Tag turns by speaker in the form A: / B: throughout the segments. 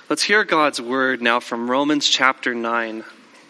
A: Let's hear God's word now from Romans chapter 9.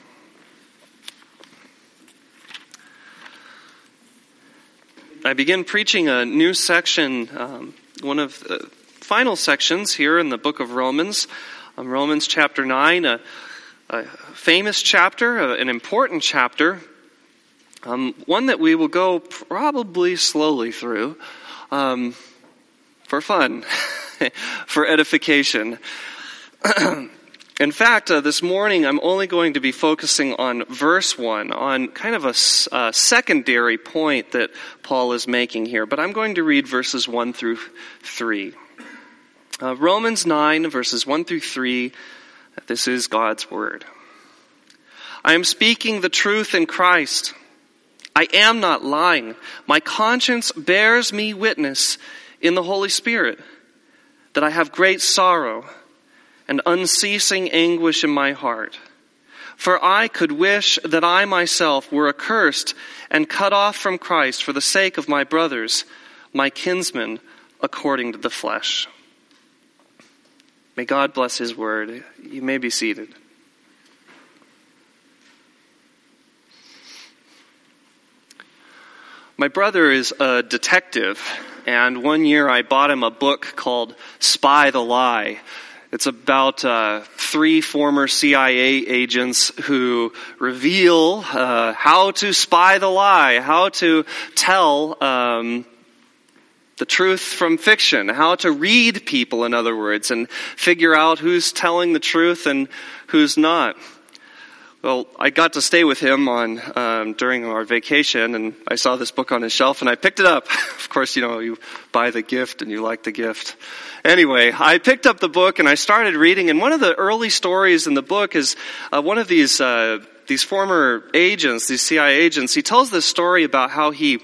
A: I begin preaching a new section, one of the final sections here in the book of Romans. Romans chapter 9, a famous chapter, an important chapter, one that we will go probably slowly through for fun, for edification. In fact, this morning I'm only going to be focusing on verse 1, on kind of a secondary point that Paul is making here. But I'm going to read verses 1 through 3. Romans 9, verses 1 through 3, this is God's word. I am speaking the truth in Christ. I am not lying. My conscience bears me witness in the Holy Spirit that I have great sorrow and unceasing anguish in my heart. For I could wish that I myself were accursed and cut off from Christ for the sake of my brothers, my kinsmen, according to the flesh. May God bless his word. You may be seated. My brother is a detective, and one year I bought him a book called Spy the Lie. It's about 3 former CIA agents who reveal how to spy the lie, how to tell the truth from fiction, how to read people, in other words, and figure out who's telling the truth and who's not. Well, I got to stay with him during our vacation, and I saw this book on his shelf, and I picked it up. Of course, you buy the gift, and you like the gift. Anyway, I picked up the book, and I started reading, and one of the early stories in the book is one of these former agents, these CIA agents. He tells this story about how he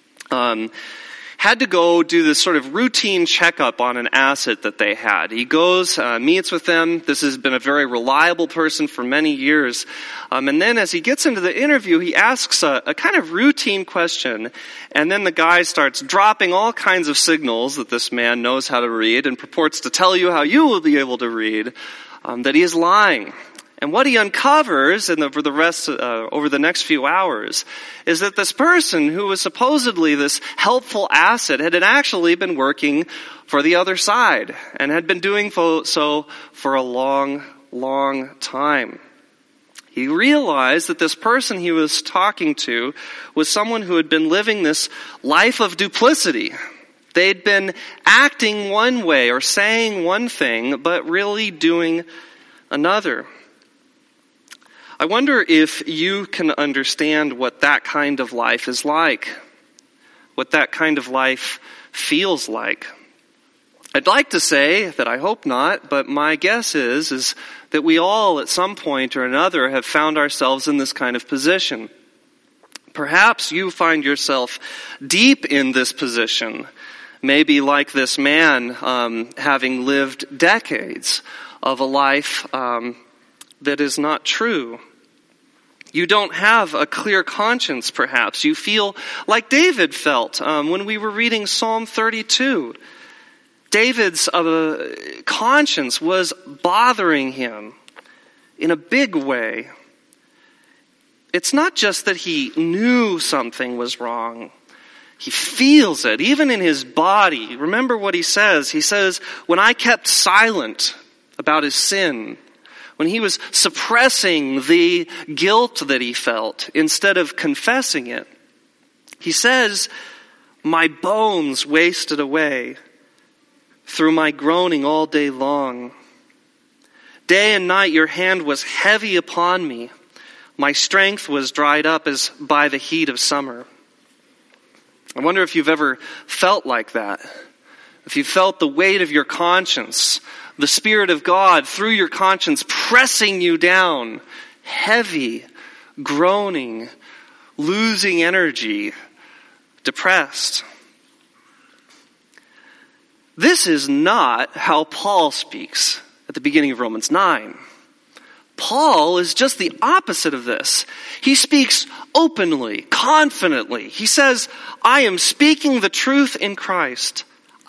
A: had to go do this sort of routine checkup on an asset that they had. He goes, meets with them. This has been a very reliable person for many years. And then as he gets into the interview, he asks a kind of routine question. And then the guy starts dropping all kinds of signals that this man knows how to read and purports to tell you how you will be able to read, that he is lying. And what he uncovers over the next few hours is that this person who was supposedly this helpful asset had actually been working for the other side and had been doing so for a long, long time. He realized that this person he was talking to was someone who had been living this life of duplicity. They'd been acting one way or saying one thing, but really doing another. I wonder if you can understand what that kind of life is like, what that kind of life feels like. I'd like to say that I hope not, but my guess is that we all at some point or another have found ourselves in this kind of position. Perhaps you find yourself deep in this position, maybe like this man, having lived decades of a life that is not true. You don't have a clear conscience, perhaps. You feel like David felt when we were reading Psalm 32. David's conscience was bothering him in a big way. It's not just that he knew something was wrong. He feels it, even in his body. Remember what he says. He says, when I kept silent about his sin, when he was suppressing the guilt that he felt instead of confessing it, he says, my bones wasted away through my groaning all day long. Day and night your hand was heavy upon me. My strength was dried up as by the heat of summer. I wonder if you've ever felt like that. If you felt the weight of your conscience, the Spirit of God through your conscience pressing you down, heavy, groaning, losing energy, depressed. This is not how Paul speaks at the beginning of Romans 9. Paul is just the opposite of this. He speaks openly, confidently. He says, I am speaking the truth in Christ.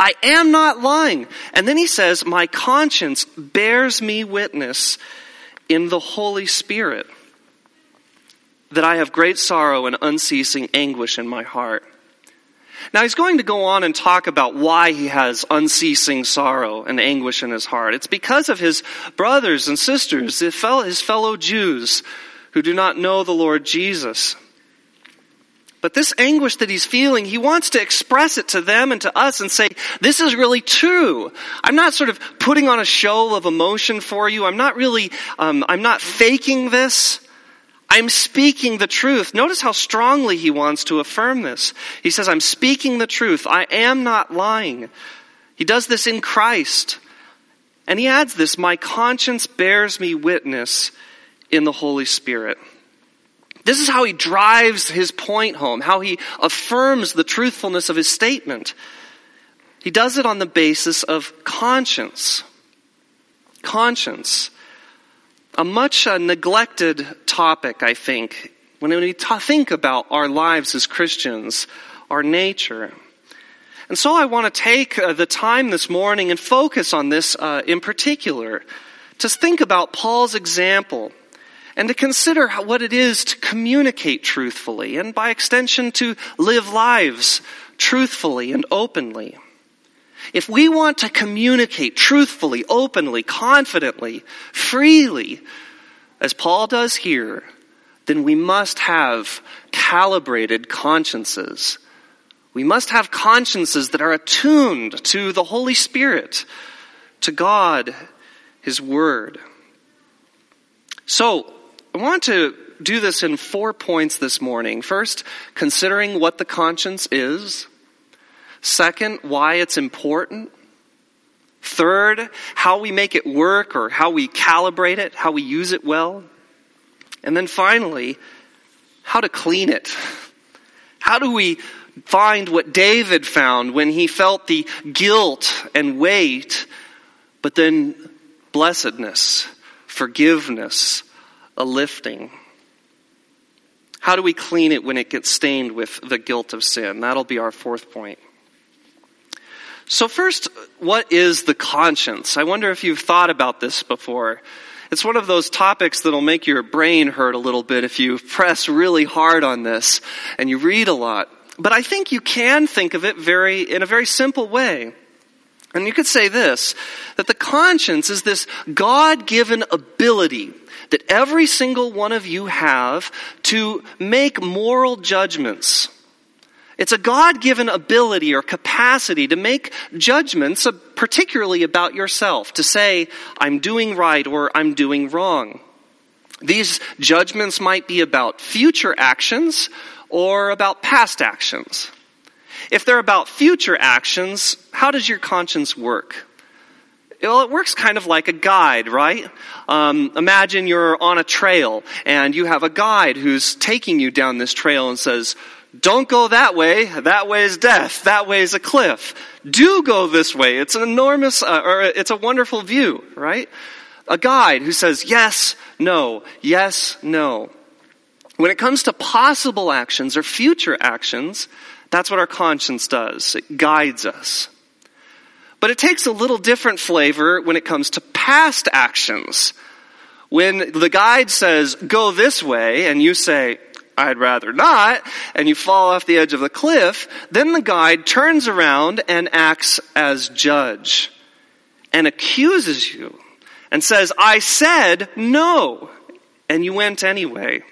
A: I am not lying. And then he says, my conscience bears me witness in the Holy Spirit that I have great sorrow and unceasing anguish in my heart. Now he's going to go on and talk about why he has unceasing sorrow and anguish in his heart. It's because of his brothers and sisters, his fellow Jews who do not know the Lord Jesus. But this anguish that he's feeling, he wants to express it to them and to us and say, this is really true. I'm not sort of putting on a show of emotion for you. I'm not faking this. I'm speaking the truth. Notice how strongly he wants to affirm this. He says, I'm speaking the truth. I am not lying. He does this in Christ. And he adds this, my conscience bears me witness in the Holy Spirit. This is how he drives his point home, how he affirms the truthfulness of his statement. He does it on the basis of conscience. Conscience. A much neglected topic, I think, when we think about our lives as Christians, our nature. And so I want to take the time this morning and focus on this in particular, to think about Paul's example, and to consider what it is to communicate truthfully, and by extension to live lives truthfully and openly. If we want to communicate truthfully, openly, confidently, freely, as Paul does here, then we must have calibrated consciences. We must have consciences that are attuned to the Holy Spirit, to God, His Word. So, I want to do this in 4 points this morning. First, considering what the conscience is. Second, why it's important. Third, how we make it work or how we calibrate it, how we use it well. And then finally, how to clean it. How do we find what David found when he felt the guilt and weight, but then blessedness, forgiveness, a lifting? How do we clean it when it gets stained with the guilt of sin? That'll be our 4th point. So first, what is the conscience? I wonder if you've thought about this before. It's one of those topics that'll make your brain hurt a little bit if you press really hard on this and you read a lot. But I think you can think of it in a very simple way. And you could say this, that the conscience is this God-given ability that every single one of you have to make moral judgments. It's a God-given ability or capacity to make judgments, particularly about yourself, to say, I'm doing right or I'm doing wrong. These judgments might be about future actions or about past actions. If they're about future actions, how does your conscience work? Well, it works kind of like a guide, right? Imagine you're on a trail and you have a guide who's taking you down this trail and says, don't go that way is death, that way is a cliff. Do go this way, it's an enormous, it's a wonderful view, right? A guide who says yes, no, yes, no. When it comes to possible actions or future actions, that's what our conscience does. It guides us. But it takes a little different flavor when it comes to past actions. When the guide says, go this way, and you say, I'd rather not, and you fall off the edge of the cliff, then the guide turns around and acts as judge and accuses you and says, I said no, and you went anyway.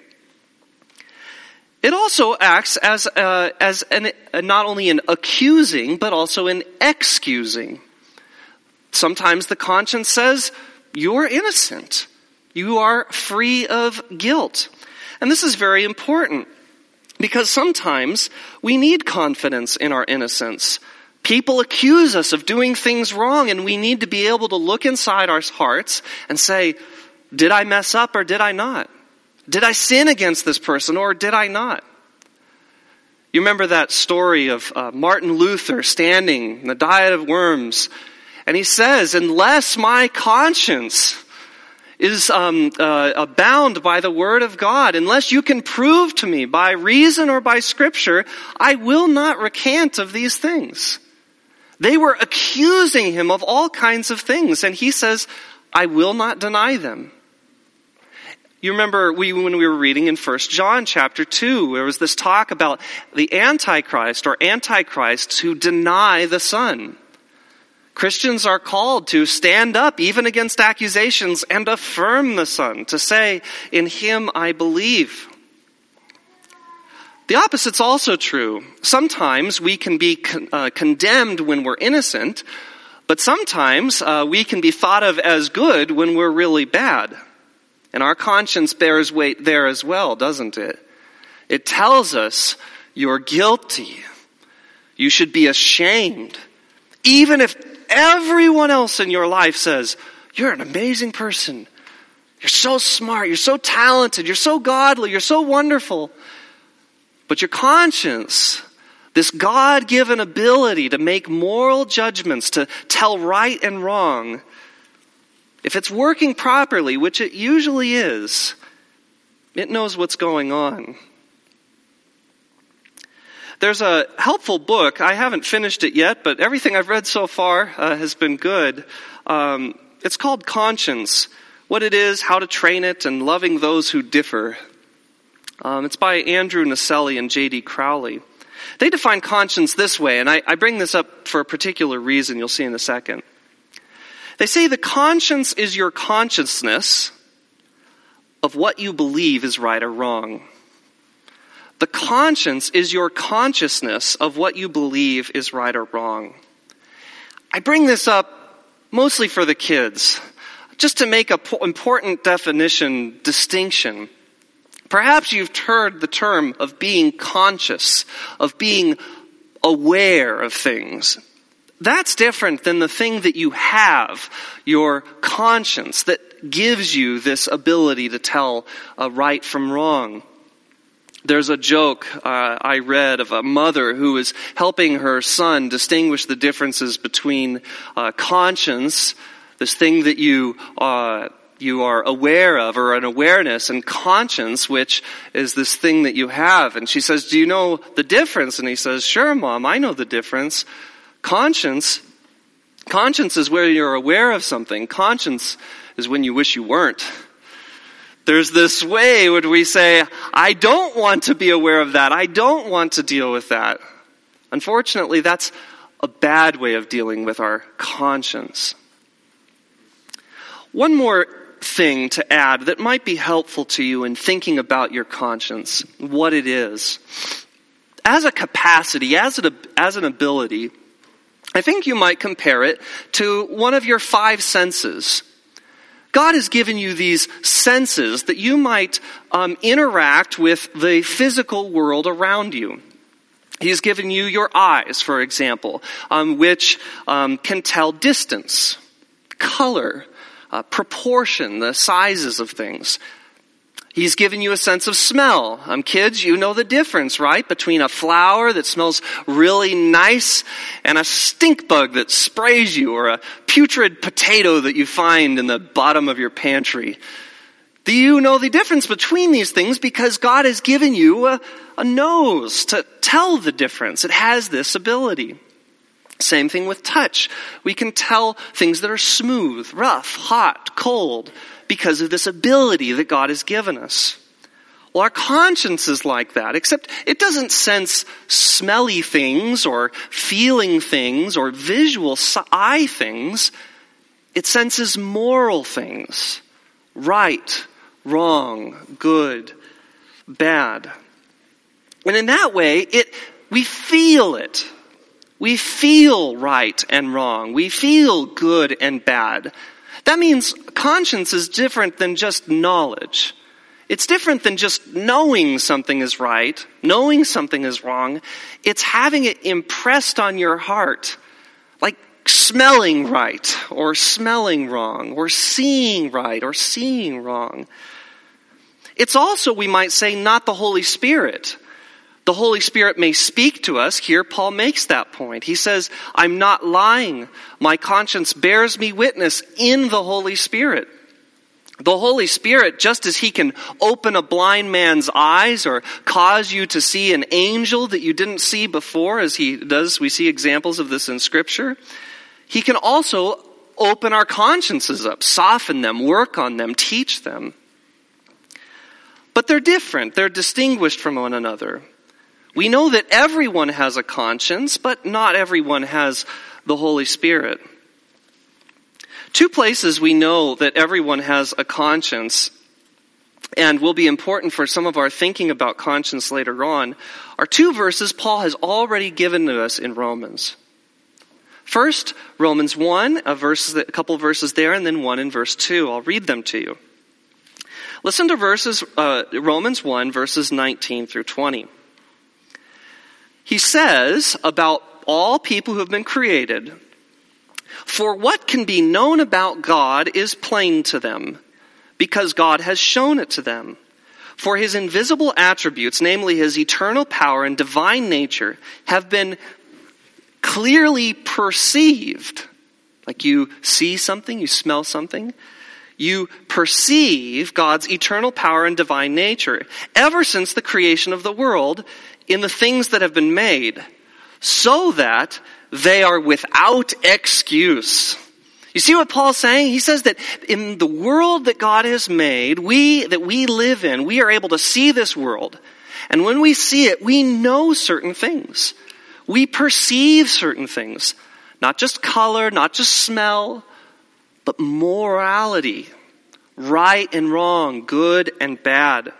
A: It also acts as not only an accusing, but also an excusing. Sometimes the conscience says, you're innocent. You are free of guilt. And this is very important, because sometimes we need confidence in our innocence. People accuse us of doing things wrong, and we need to be able to look inside our hearts and say, did I mess up or did I not? Did I sin against this person or did I not? You remember that story of Martin Luther standing in the Diet of Worms, and he says, unless my conscience is bound by the Word of God, unless you can prove to me by reason or by Scripture, I will not recant of these things. They were accusing him of all kinds of things, and he says, I will not deny them. You remember when we were reading in 1 John chapter 2, there was this talk about the Antichrist or antichrists who deny the Son. Christians are called to stand up even against accusations and affirm the Son, to say, in him I believe. The opposite's also true. Sometimes we can be condemned when we're innocent, but sometimes we can be thought of as good when we're really bad. And our conscience bears weight there as well, doesn't it? It tells us you're guilty. You should be ashamed. Even if everyone else in your life says, you're an amazing person. You're so smart. You're so talented. You're so godly. You're so wonderful. But your conscience, this God-given ability to make moral judgments, to tell right and wrong, if it's working properly, which it usually is, it knows what's going on. There's a helpful book. I haven't finished it yet, but everything I've read so far has been good. It's called Conscience: What It Is, How to Train It, and Loving Those Who Differ. It's by Andrew Naselli and J.D. Crowley. They define conscience this way, and I bring this up for a particular reason you'll see in a second. They say the conscience is your consciousness of what you believe is right or wrong. The conscience is your consciousness of what you believe is right or wrong. I bring this up mostly for the kids, just to make an important distinction. Perhaps you've heard the term of being conscious, of being aware of things. That's different than the thing that you have, your conscience, that gives you this ability to tell right from wrong. There's a joke I read of a mother who is helping her son distinguish the differences between conscience, this thing that you are aware of, or an awareness, and conscience, which is this thing that you have. And she says, do you know the difference? And he says, sure, Mom, I know the difference. Conscience is where you're aware of something. Conscience is when you wish you weren't. There's this way when we say, I don't want to be aware of that. I don't want to deal with that. Unfortunately, that's a bad way of dealing with our conscience. One more thing to add that might be helpful to you in thinking about your conscience, what it is. As a capacity, as an ability, I think you might compare it to one of your 5 senses. God has given you these senses that you might interact with the physical world around you. He's given you your eyes, for example, which can tell distance, color, proportion, the sizes of things. He's given you a sense of smell. Kids, you know the difference, right? Between a flower that smells really nice and a stink bug that sprays you, or a putrid potato that you find in the bottom of your pantry. Do you know the difference between these things? Because God has given you a nose to tell the difference. It has this ability. Same thing with touch. We can tell things that are smooth, rough, hot, cold, because of this ability that God has given us. Well, our conscience is like that, except it doesn't sense smelly things or feeling things or visual eye things. It senses moral things. Right, wrong, good, bad. And in that way, we feel it. We feel right and wrong. We feel good and bad. That means conscience is different than just knowledge. It's different than just knowing something is right, knowing something is wrong. It's having it impressed on your heart, like smelling right or smelling wrong, or seeing right or seeing wrong. It's also, we might say, not the Holy Spirit. The Holy Spirit may speak to us. Here, Paul makes that point. He says, I'm not lying. My conscience bears me witness in the Holy Spirit. The Holy Spirit, just as he can open a blind man's eyes or cause you to see an angel that you didn't see before, as he does, we see examples of this in Scripture, he can also open our consciences up, soften them, work on them, teach them. But they're different. They're distinguished from one another. We know that everyone has a conscience, but not everyone has the Holy Spirit. Two places we know that everyone has a conscience and will be important for some of our thinking about conscience later on are two verses Paul has already given to us in Romans. First, Romans 1, a couple verses there, and then one in verse 2. I'll read them to you. Listen to Romans 1, verses 19 through 20. He says about all people who have been created, "For what can be known about God is plain to them, because God has shown it to them. For his invisible attributes, namely his eternal power and divine nature, have been clearly perceived." Like you see something, you smell something. You perceive God's eternal power and divine nature ever since the creation of the world in the things that have been made, so that they are without excuse. You see what Paul's saying? He says that in the world that God has made, that we live in, we are able to see this world. And when we see it, we know certain things. We perceive certain things. Not just color, not just smell, but morality. Right and wrong, good and bad.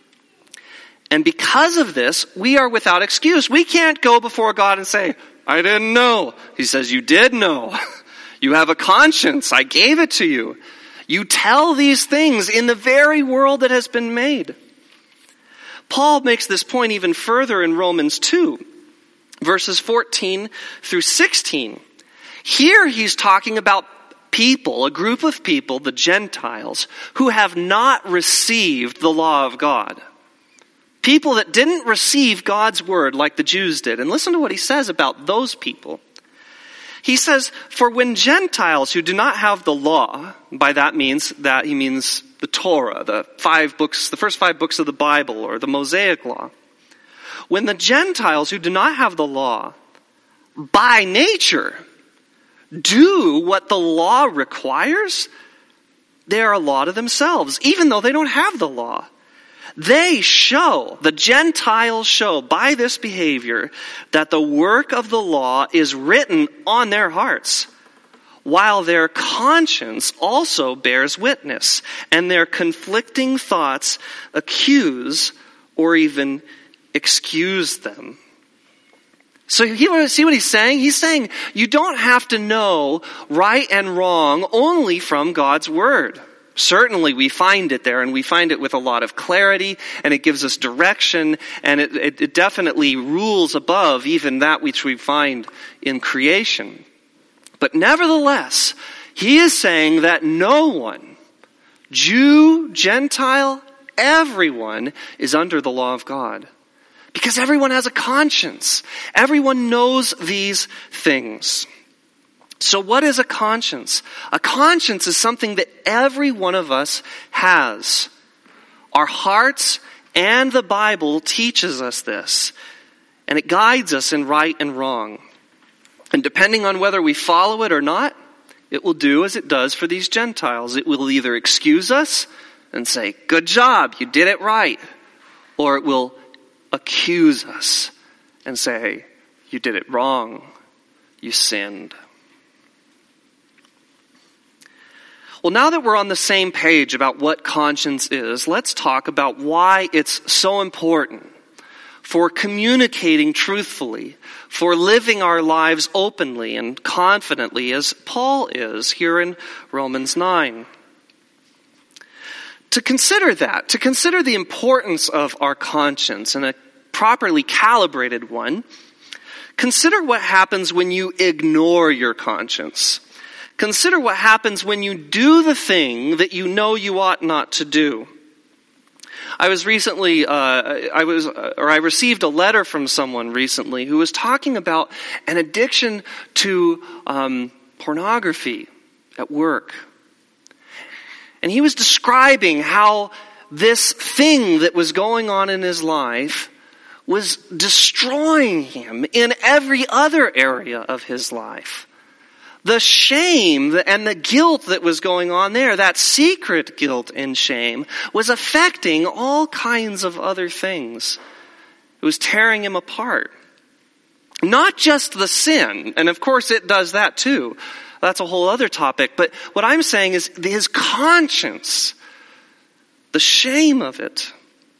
A: And because of this, we are without excuse. We can't go before God and say, "I didn't know." He says, "You did know. You have a conscience. I gave it to you. You tell these things in the very world that has been made." Paul makes this point even further in Romans 2, verses 14 through 16. Here he's talking about people, a group of people, the Gentiles, who have not received the law of God. People that didn't receive God's word like the Jews did. And listen to what he says about those people. He says, "For when Gentiles who do not have the law," by that means that he means the Torah, the first 5 books of the Bible, or the Mosaic law. When the Gentiles who do not have the law, by nature, do what the law requires, they are a law to themselves, even though they don't have the law. The Gentiles show by this behavior that the work of the law is written on their hearts, while their conscience also bears witness, and their conflicting thoughts accuse or even excuse them. So you see what he's saying? He's saying you don't have to know right and wrong only from God's word. Certainly we find it there, and we find it with a lot of clarity, and it gives us direction, and it definitely rules above even that which we find in creation. But nevertheless, he is saying that no one, Jew, Gentile, everyone is under the law of God. Because everyone has a conscience. Everyone knows these things. So what is a conscience? A conscience is something that every one of us has. Our hearts and the Bible teaches us this. And it guides us in right and wrong. And depending on whether we follow it or not, it will do as it does for these Gentiles. It will either excuse us and say, "Good job, you did it right." Or it will accuse us and say, "You did it wrong. You sinned." Well, now that we're on the same page about what conscience is, let's talk about why it's so important for communicating truthfully, for living our lives openly and confidently as Paul is here in Romans 9. To consider the importance of our conscience and a properly calibrated one, consider what happens when you ignore your conscience. Consider what happens when you do the thing that you know you ought not to do. I received a letter from someone recently who was talking about an addiction to pornography at work. And he was describing how this thing that was going on in his life was destroying him in every other area of his life. The shame and the guilt that was going on there, that secret guilt and shame, was affecting all kinds of other things. It was tearing him apart. Not just the sin, and of course it does that too. That's a whole other topic. But what I'm saying is his conscience, the shame of it.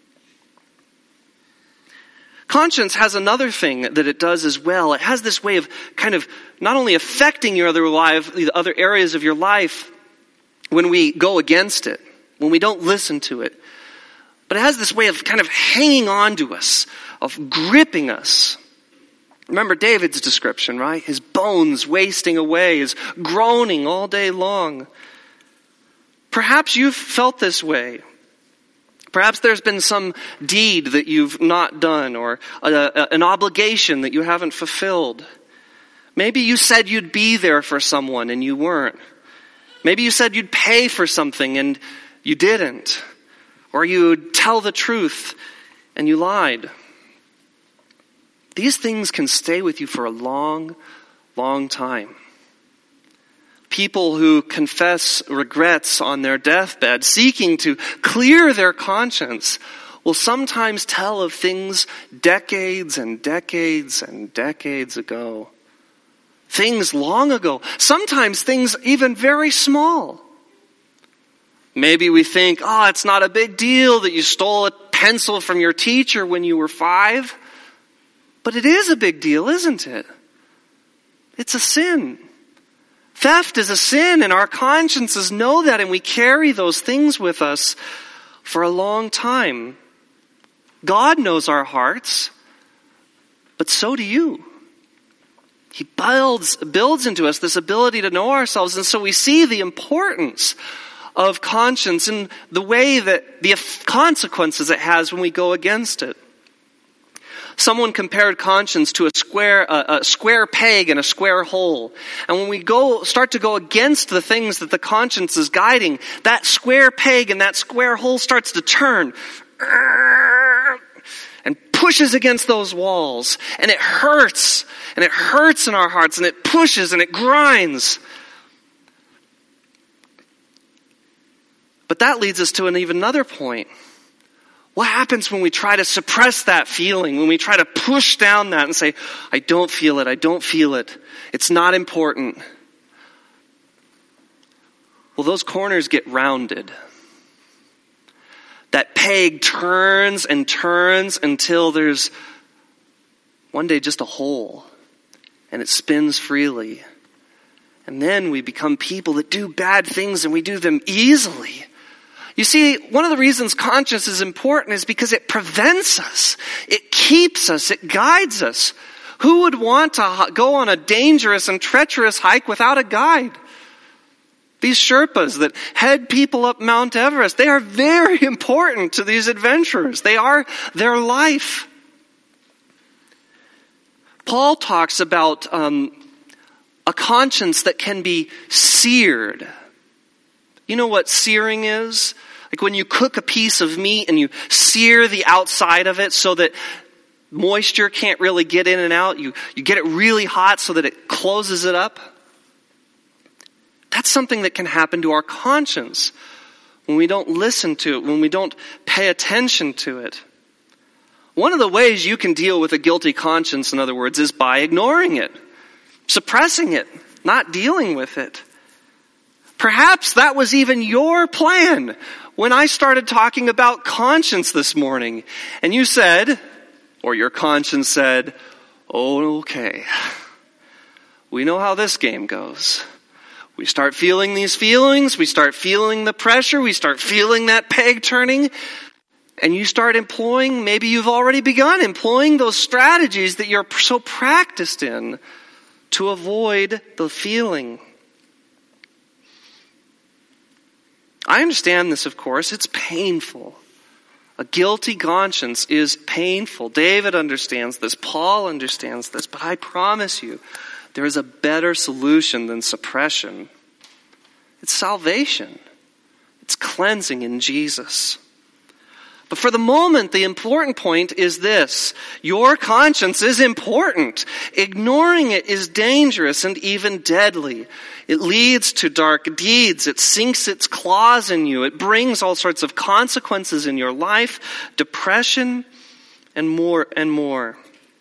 A: Conscience has another thing that it does as well. It has this way of kind of not only affecting your the other areas of your life when we go against it, when we don't listen to it, but it has this way of kind of hanging on to us, of gripping us. Remember David's description, right? His bones wasting away, his groaning all day long. Perhaps you've felt this way. Perhaps there's been some deed that you've not done or an obligation that you haven't fulfilled. Maybe you said you'd be there for someone and you weren't. Maybe you said you'd pay for something and you didn't. Or you'd tell the truth and you lied. These things can stay with you for a long, long time. People who confess regrets on their deathbed, seeking to clear their conscience, will sometimes tell of things decades and decades and decades ago. Things long ago. Sometimes things even very small. Maybe we think, it's not a big deal that you stole a pencil from your teacher when you were 5. But it is a big deal, isn't it? It's a sin. Theft is a sin, and our consciences know that, and we carry those things with us for a long time. God knows our hearts, but so do you. He builds into us this ability to know ourselves, and so we see the importance of conscience and the way that the consequences it has when we go against it. Someone compared conscience to a square peg in a square hole. And when we start to go against the things that the conscience is guiding, that square peg in that square hole starts to turn and pushes against those walls. And it hurts. And it hurts in our hearts. And it pushes and it grinds. But that leads us to even another point. What happens when we try to suppress that feeling, when we try to push down that and say, I don't feel it, it's not important? Well, those corners get rounded. That peg turns and turns until there's one day just a hole, and it spins freely. And then we become people that do bad things, and we do them easily. You see, one of the reasons conscience is important is because it prevents us. It keeps us. It guides us. Who would want to go on a dangerous and treacherous hike without a guide? These Sherpas that head people up Mount Everest, they are very important to these adventurers. They are their life. Paul talks about a conscience that can be seared. You know what searing is? Like when you cook a piece of meat and you sear the outside of it so that moisture can't really get in and out. You get it really hot so that it closes it up. That's something that can happen to our conscience when we don't listen to it, when we don't pay attention to it. One of the ways you can deal with a guilty conscience, in other words, is by ignoring it, suppressing it, not dealing with it. Perhaps that was even your plan when I started talking about conscience this morning. And you said, or your conscience said, oh, okay, we know how this game goes. We start feeling these feelings, we start feeling the pressure, we start feeling that peg turning, and you start employing, maybe you've already begun employing those strategies that you're so practiced in to avoid the feeling. I understand this, of course. It's painful. A guilty conscience is painful. David understands this. Paul understands this. But I promise you, there is a better solution than suppression. It's salvation. It's It's cleansing in Jesus. But for the moment, the important point is this. Your conscience is important. Ignoring it is dangerous and even deadly. It leads to dark deeds. It sinks its claws in you. It brings all sorts of consequences in your life, depression, and more and more.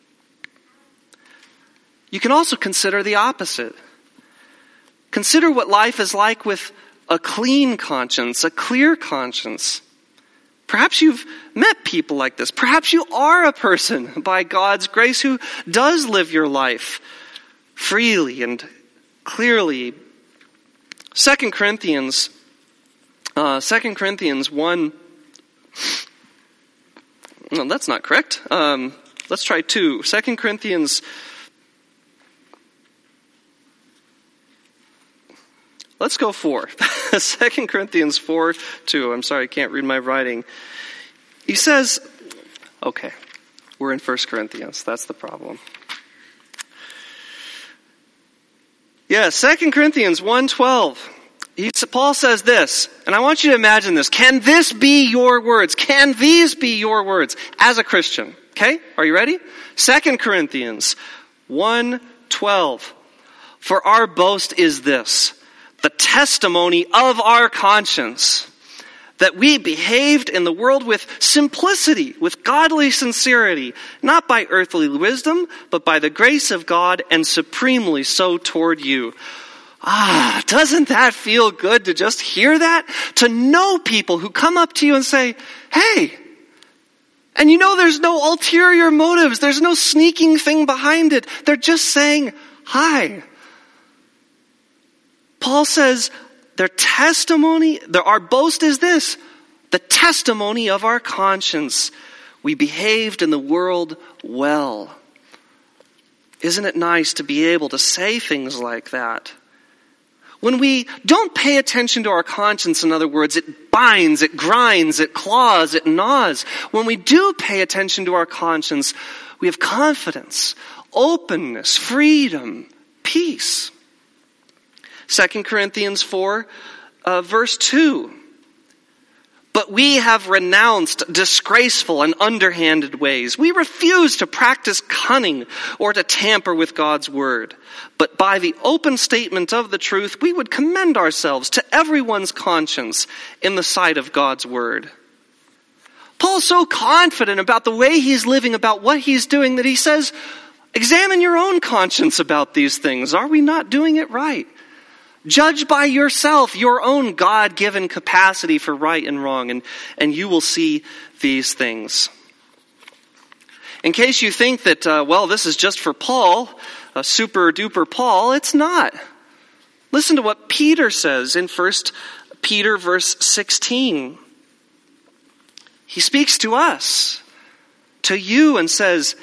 A: You can also consider the opposite. Consider what life is like with a clean conscience, a clear conscience. Perhaps you've met people like this. Perhaps you are a person by God's grace who does live your life freely and clearly. 2 Corinthians 1. No, that's not correct. Let's try 2. 2 Corinthians. Let's go 4. 2 Corinthians 4:2. I'm sorry, I can't read my writing. He says, okay, we're in 1 Corinthians. That's the problem. Yeah, 2 Corinthians 1:12. Paul says this, and I want you to imagine this. Can this be your words? Can these be your words as a Christian? Okay, are you ready? 2 Corinthians 1:12. For our boast is this, the testimony of our conscience, that we behaved in the world with simplicity, with godly sincerity, not by earthly wisdom, but by the grace of God, and supremely so toward you. Doesn't that feel good to just hear that? To know people who come up to you and say, hey, and you know there's no ulterior motives, there's no sneaking thing behind it. They're just saying, hi. Paul says, their testimony, our boast is this, the testimony of our conscience. We behaved in the world well. Isn't it nice to be able to say things like that? When we don't pay attention to our conscience, in other words, it binds, it grinds, it claws, it gnaws. When we do pay attention to our conscience, we have confidence, openness, freedom, peace. 2 Corinthians 4, verse 2. But we have renounced disgraceful and underhanded ways. We refuse to practice cunning or to tamper with God's word. But by the open statement of the truth, we would commend ourselves to everyone's conscience in the sight of God's word. Paul's so confident about the way he's living, about what he's doing, that he says, examine your own conscience about these things. Are we not doing it right? Judge by yourself your own God-given capacity for right and wrong, and you will see these things. In case you think that, this is just for Paul, a super-duper Paul, it's not. Listen to what Peter says in 1 Peter verse 16. He speaks to us, to you, and says,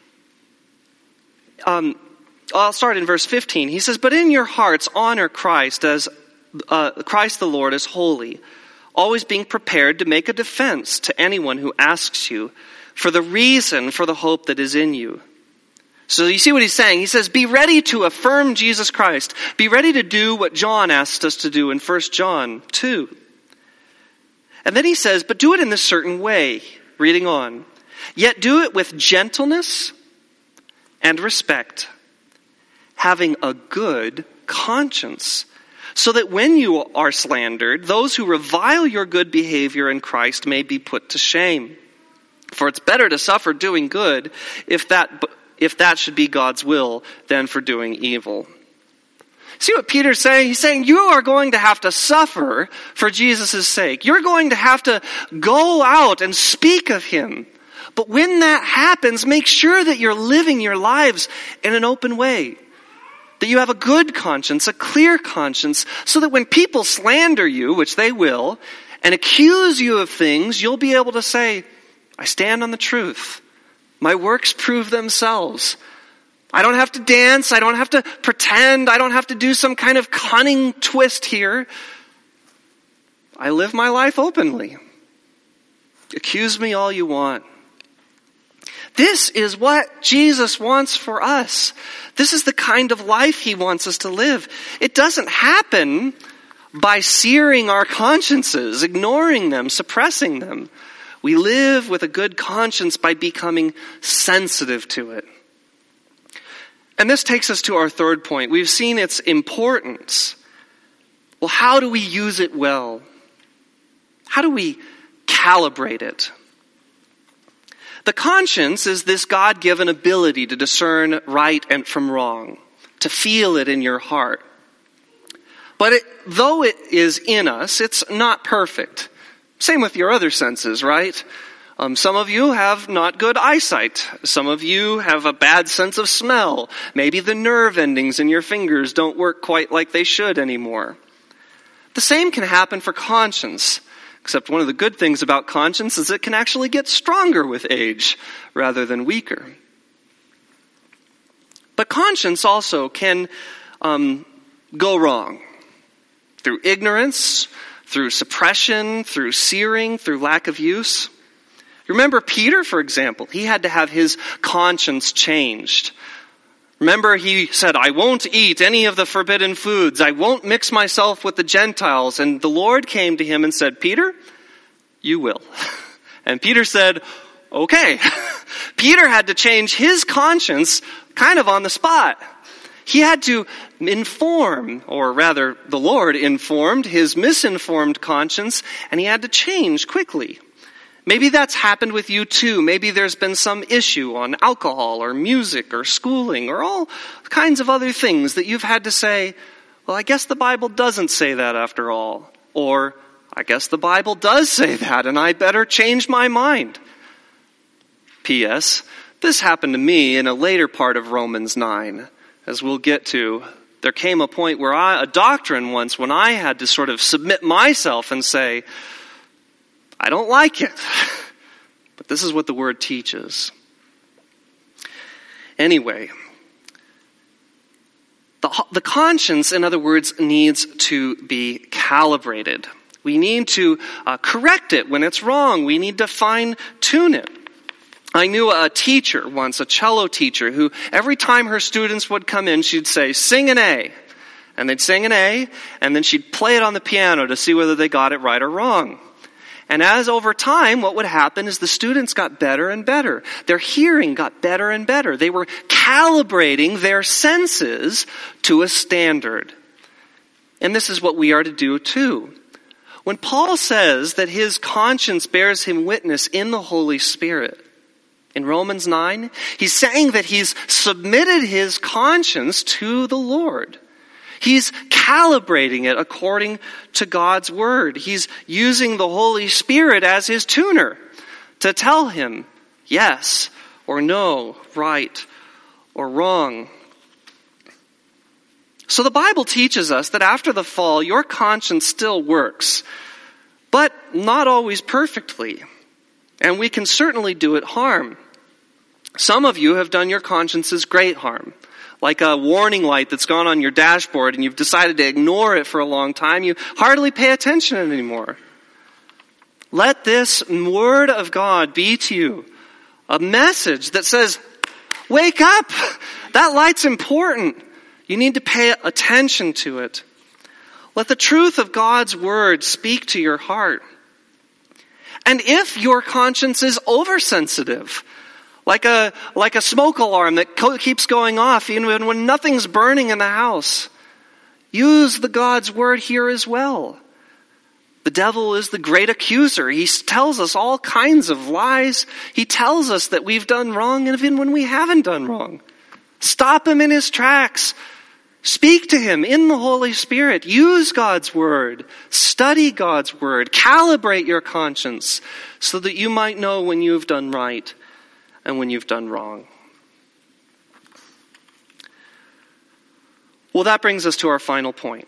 A: I'll start in verse 15. He says, but in your hearts honor Christ as Christ the Lord as holy, always being prepared to make a defense to anyone who asks you for the reason for the hope that is in you. So you see what he's saying? He says, be ready to affirm Jesus Christ. Be ready to do what John asked us to do in 1 John 2. And then he says, but do it in this certain way. Reading on. Yet do it with gentleness and respect, having a good conscience, so that when you are slandered, those who revile your good behavior in Christ may be put to shame. For it's better to suffer doing good, if that should be God's will, than for doing evil. See what Peter's saying? He's saying you are going to have to suffer for Jesus' sake. You're going to have to go out and speak of him. But when that happens, make sure that you're living your lives in an open way. That you have a good conscience, a clear conscience, so that when people slander you, which they will, and accuse you of things, you'll be able to say, I stand on the truth. My works prove themselves. I don't have to dance. I don't have to pretend. I don't have to do some kind of cunning twist here. I live my life openly. Accuse me all you want. This is what Jesus wants for us. This is the kind of life he wants us to live. It doesn't happen by searing our consciences, ignoring them, suppressing them. We live with a good conscience by becoming sensitive to it. And this takes us to our third point. We've seen its importance. Well, how do we use it well? How do we calibrate it? The conscience is this God-given ability to discern right and from wrong, to feel it in your heart. But though it is in us, it's not perfect. Same with your other senses, right? Some of you have not good eyesight. Some of you have a bad sense of smell. Maybe the nerve endings in your fingers don't work quite like they should anymore. The same can happen for conscience. Except one of the good things about conscience is it can actually get stronger with age rather than weaker. But conscience also can go wrong through ignorance, through suppression, through searing, through lack of use. Remember Peter, for example, he had to have his conscience changed. Remember, he said, I won't eat any of the forbidden foods. I won't mix myself with the Gentiles. And the Lord came to him and said, Peter, you will. And Peter said, okay. Peter had to change his conscience kind of on the spot. He had to inform, or rather, the Lord informed his misinformed conscience, and he had to change quickly. Maybe that's happened with you too. Maybe there's been some issue on alcohol or music or schooling or all kinds of other things that you've had to say, well, I guess the Bible doesn't say that after all. Or, I guess the Bible does say that and I better change my mind. P.S. This happened to me in a later part of Romans 9. As we'll get to, there came a point where a doctrine once when I had to sort of submit myself and say, I don't like it, but this is what the Word teaches. Anyway, the conscience, in other words, needs to be calibrated. We need to correct it when it's wrong. We need to fine-tune it. I knew a teacher once, a cello teacher, who every time her students would come in, she'd say, sing an A. And they'd sing an A, and then she'd play it on the piano to see whether they got it right or wrong. And as over time, what would happen is the students got better and better. Their hearing got better and better. They were calibrating their senses to a standard. And this is what we are to do too. When Paul says that his conscience bears him witness in the Holy Spirit, in Romans 9, he's saying that he's submitted his conscience to the Lord. He's calibrating it according to God's Word. He's using the Holy Spirit as his tuner to tell him yes or no, right or wrong. So the Bible teaches us that after the fall, your conscience still works, but not always perfectly. And we can certainly do it harm. Some of you have done your consciences great harm. Like a warning light that's gone on your dashboard and you've decided to ignore it for a long time. You hardly pay attention anymore. Let this Word of God be to you a message that says, wake up! That light's important. You need to pay attention to it. Let the truth of God's Word speak to your heart. And if your conscience is oversensitive, like a smoke alarm that keeps going off even when nothing's burning in the house, use the God's Word here as well. The devil is the great accuser. He tells us all kinds of lies. He tells us that we've done wrong even when we haven't done wrong. Stop him in his tracks. Speak to him in the Holy Spirit. Use God's Word. Study God's Word. Calibrate your conscience so that you might know when you've done right and when you've done wrong. Well, that brings us to our final point.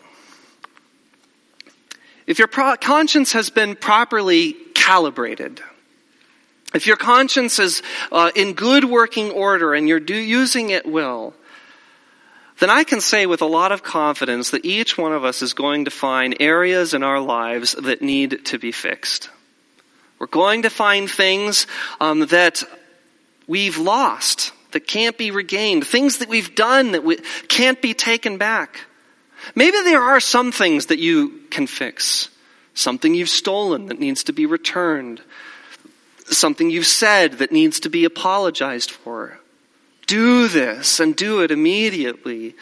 A: If your conscience has been properly calibrated, if your conscience is in good working order and you're using it well, then I can say with a lot of confidence that each one of us is going to find areas in our lives that need to be fixed. We're going to find things that we've lost, that can't be regained, things that we've done that can't be taken back. Maybe there are some things that you can fix. Something you've stolen that needs to be returned. Something you've said that needs to be apologized for. Do this and do it immediately.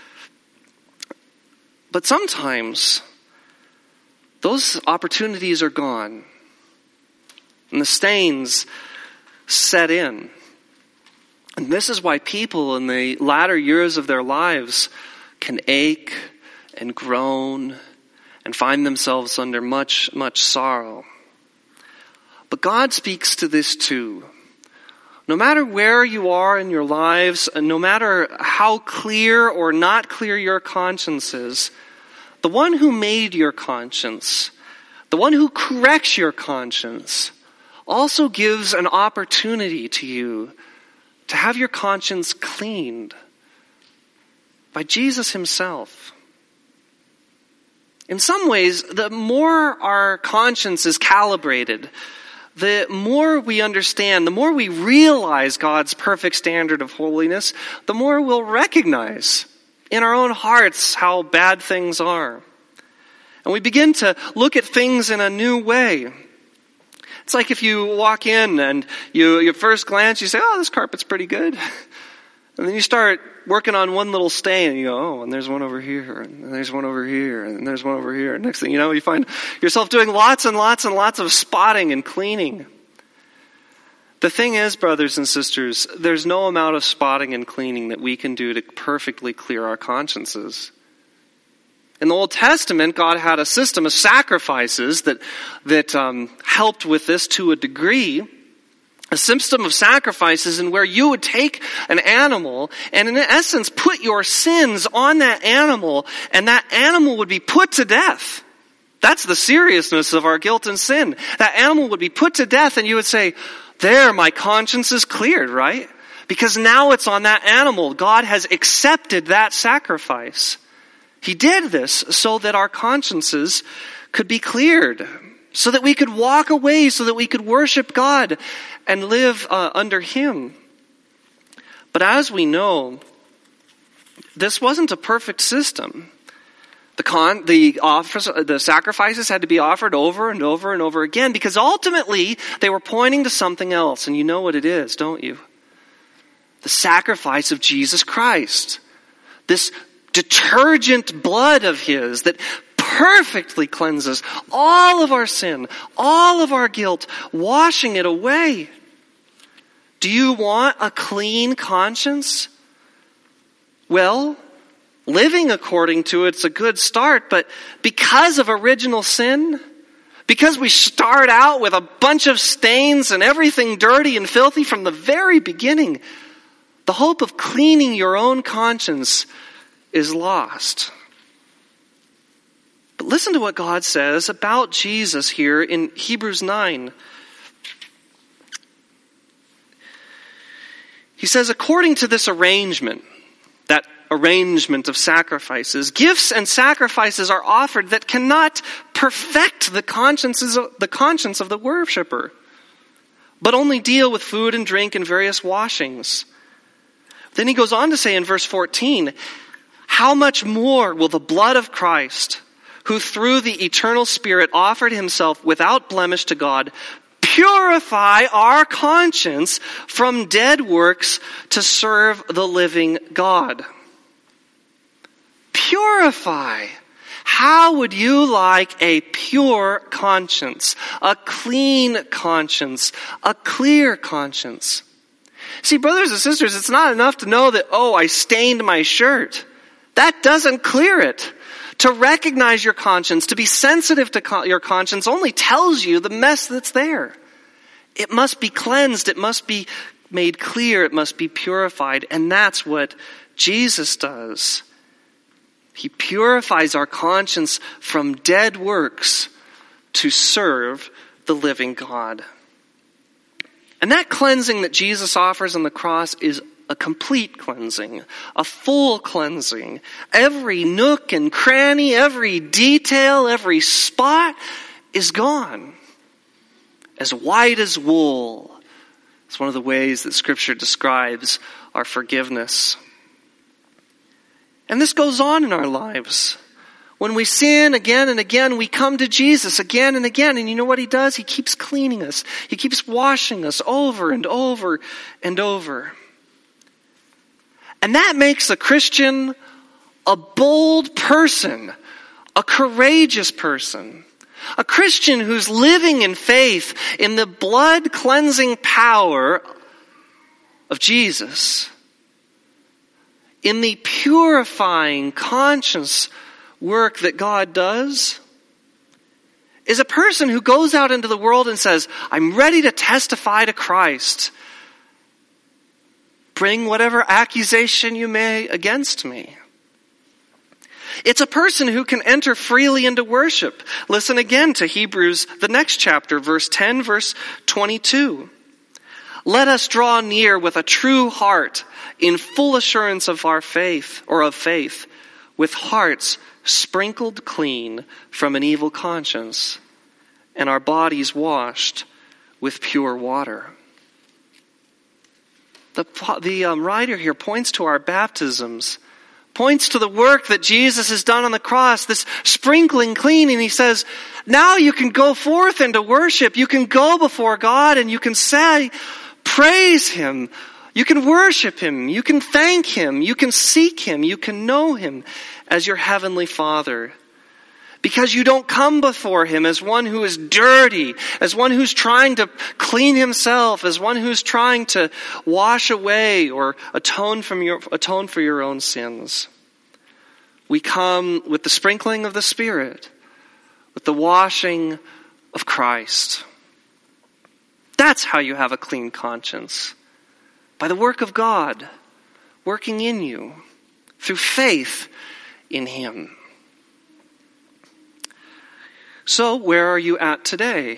A: But sometimes those opportunities are gone. And the stains set in. And this is why people in the latter years of their lives can ache and groan and find themselves under much, much sorrow. But God speaks to this too. No matter where you are in your lives, and no matter how clear or not clear your conscience is, the one who made your conscience, the one who corrects your conscience, also gives an opportunity to you to have your conscience cleaned by Jesus himself. In some ways, the more our conscience is calibrated, the more we understand, the more we realize God's perfect standard of holiness, the more we'll recognize in our own hearts how bad things are. And we begin to look at things in a new way. It's like if you walk in and your first glance, you say, oh, this carpet's pretty good. And then you start working on one little stain and you go, oh, and there's one over here, and there's one over here, and there's one over here. Next thing you know, you find yourself doing lots and lots and lots of spotting and cleaning. The thing is, brothers and sisters, there's no amount of spotting and cleaning that we can do to perfectly clear our consciences. In the Old Testament, God had a system of sacrifices that helped with this to a degree. A system of sacrifices in where you would take an animal and in essence put your sins on that animal, and that animal would be put to death. That's the seriousness of our guilt and sin. That animal would be put to death and you would say, there, my conscience is cleared, right? Because now it's on that animal. God has accepted that sacrifice. He did this so that our consciences could be cleared, so that we could walk away, so that we could worship God and live under Him. But as we know, this wasn't a perfect system. The sacrifices had to be offered over and over and over again because ultimately they were pointing to something else. And you know what it is, don't you? The sacrifice of Jesus Christ. This detergent blood of His that perfectly cleanses all of our sin, all of our guilt, washing it away. Do you want a clean conscience? Well, living according to it's a good start, but because of original sin, because we start out with a bunch of stains and everything dirty and filthy from the very beginning, the hope of cleaning your own conscience is lost. But listen to what God says about Jesus here in Hebrews 9. He says, according to this arrangement, that arrangement of sacrifices, gifts and sacrifices are offered that cannot perfect the conscience of the worshiper, but only deal with food and drink and various washings. Then he goes on to say in verse 14, how much more will the blood of Christ, who through the eternal Spirit offered himself without blemish to God, purify our conscience from dead works to serve the living God. Purify. How would you like a pure conscience, a clean conscience, a clear conscience? See, brothers and sisters, it's not enough to know that, oh, I stained my shirt. That doesn't clear it. To recognize your conscience, to be sensitive to your conscience only tells you the mess that's there. It must be cleansed. It must be made clear. It must be purified. And that's what Jesus does. He purifies our conscience from dead works to serve the living God. And that cleansing that Jesus offers on the cross is a complete cleansing, a full cleansing. Every nook and cranny, every detail, every spot is gone. As white as wool. It's one of the ways that Scripture describes our forgiveness. And this goes on in our lives. When we sin again and again, we come to Jesus again and again. And you know what he does? He keeps cleaning us. He keeps washing us over and over and over. And that makes a Christian a bold person, a courageous person. A Christian who's living in faith in the blood-cleansing power of Jesus. In the purifying conscience work that God does, is a person who goes out into the world and says, I'm ready to testify to Christ. Bring whatever accusation you may against me. It's a person who can enter freely into worship. Listen again to Hebrews, the next chapter, verse 10, verse 22. Let us draw near with a true heart in full assurance of our faith, with hearts sprinkled clean from an evil conscience, and our bodies washed with pure water. The writer here points to our baptisms, points to the work that Jesus has done on the cross, this sprinkling clean, and he says, now you can go forth into worship. You can go before God and you can say, praise him. You can worship him. You can thank him. You can seek him. You can know him as your heavenly Father. Because you don't come before him as one who is dirty, as one who's trying to clean himself, as one who's trying to wash away or atone for your own sins. We come with the sprinkling of the Spirit, with the washing of Christ. That's how you have a clean conscience. By the work of God working in you through faith in him. So, where are you at today?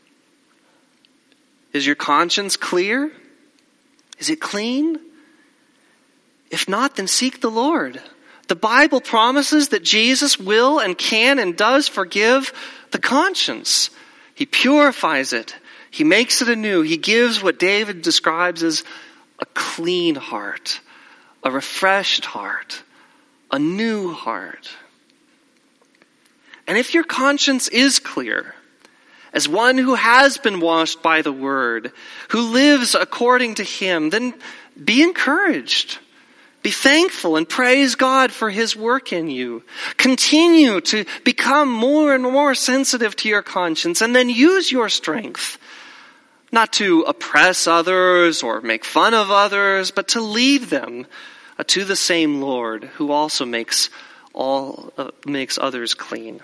A: Is your conscience clear? Is it clean? If not, then seek the Lord. The Bible promises that Jesus will and can and does forgive the conscience. He purifies it. He makes it anew. He gives what David describes as a clean heart, a refreshed heart, a new heart. And if your conscience is clear, as one who has been washed by the word, who lives according to him, then be encouraged. Be thankful and praise God for his work in you. Continue to become more and more sensitive to your conscience, and then use your strength, not to oppress others or make fun of others, but to lead them to the same Lord who also makes others clean.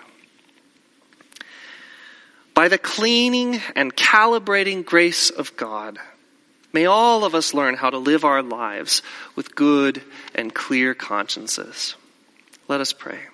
A: By the cleaning and calibrating grace of God, may all of us learn how to live our lives with good and clear consciences. Let us pray.